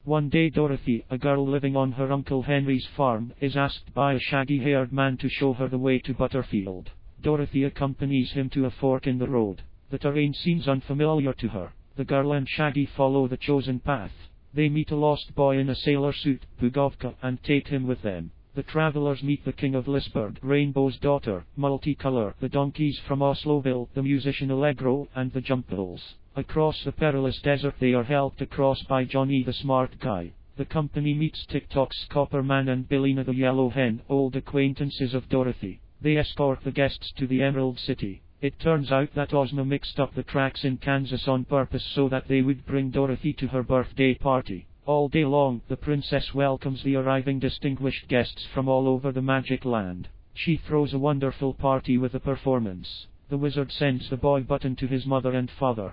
One day Dorothy, a girl living on her Uncle Henry's farm, is asked by a shaggy-haired man to show her the way to Butterfield. Dorothy accompanies him to a fork in the road. The terrain seems unfamiliar to her. The girl and Shaggy follow the chosen path. They meet a lost boy in a sailor suit, Pugovka, and take him with them. The travelers meet the King of Lisburg, Rainbow's daughter, Multicolor, the donkeys from Osloville, the musician Allegro, and the Jumpables. Across the perilous desert they are helped across by Johnny the smart guy. The company meets TikTok's Copperman and Billina the Yellow Hen, old acquaintances of Dorothy. They escort the guests to the Emerald City. It turns out that Ozma mixed up the tracks in Kansas on purpose so that they would bring Dorothy to her birthday party. All day long, the princess welcomes the arriving distinguished guests from all over the magic land. She throws a wonderful party with a performance. The wizard sends the boy Button to his mother and father.